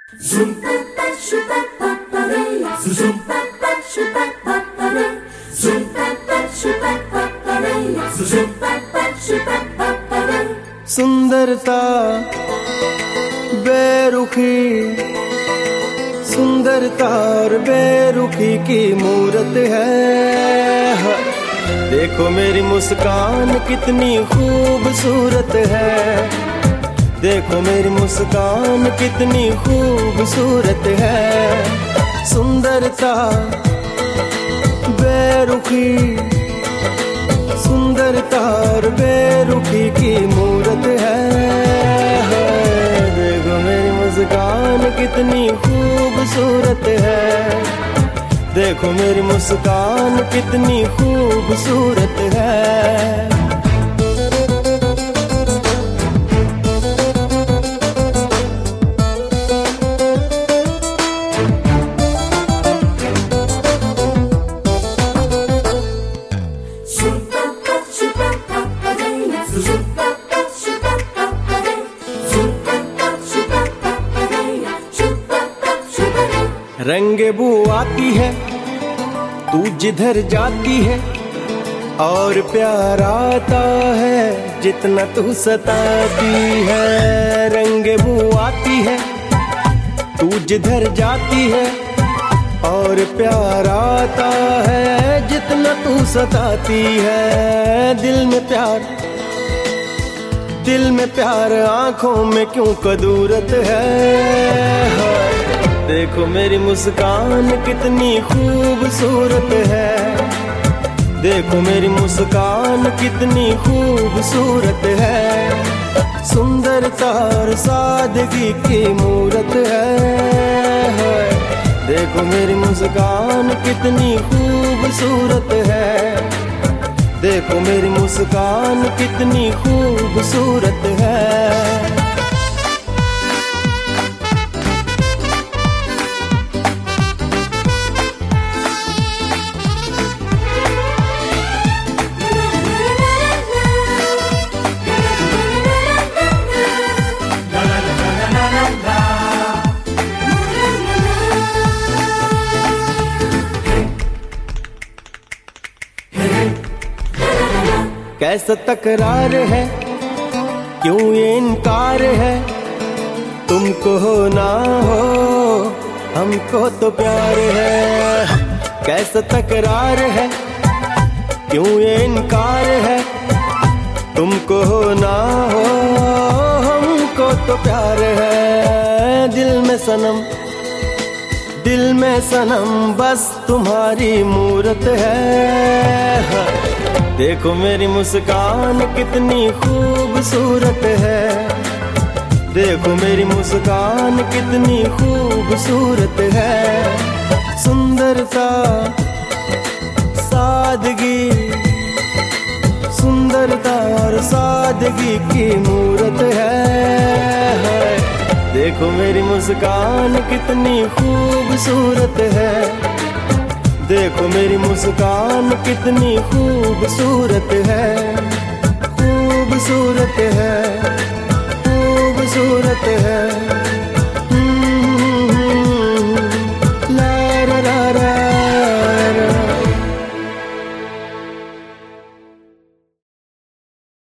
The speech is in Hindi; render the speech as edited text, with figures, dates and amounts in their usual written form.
सुंदरता बेरुखी, सुंदरता और बेरुखी की मूरत है। देखो मेरी मुस्कान कितनी खूबसूरत है, देखो मेरी मुस्कान कितनी खूबसूरत है। सुंदरता बेरुखी, सुंदरता और बेरुखी की मूरत है। देखो मेरी मुस्कान कितनी खूबसूरत है, देखो मेरी मुस्कान कितनी खूबसूरत है। रंगे बू आती है तू जिधर जाती है, और प्यार आता है जितना तू सताती है। रंगे बू आती है तू जिधर जाती है, और प्यार आता है जितना तू सताती है। दिल में प्यार, दिल में प्यार, आंखों में क्यों कदूरत है। देखो मेरी मुस्कान कितनी खूबसूरत है, देखो मेरी मुस्कान कितनी खूबसूरत है। सुंदरता और सादगी की मूरत है। देखो मेरी मुस्कान कितनी खूबसूरत है, देखो मेरी मुस्कान कितनी खूबसूरत है। कैसा तकरार है, क्यों ये इनकार है, तुमको हो ना हो हमको तो प्यार है। कैसा तकरार है, क्यों ये इनकार है, तुमको हो ना हो हमको तो प्यार है। दिल में सनम, दिल में सनम बस तुम्हारी मूरत है। देखो मेरी मुस्कान कितनी खूबसूरत है, देखो मेरी मुस्कान कितनी खूबसूरत है। सुंदरता सादगी, सुंदरता और सादगी की मूरत है। देखो मेरी मुस्कान कितनी खूबसूरत है, देखो मेरी मुस्कान कितनी खूबसूरत है। खूबसूरत है, खूबसूरत है।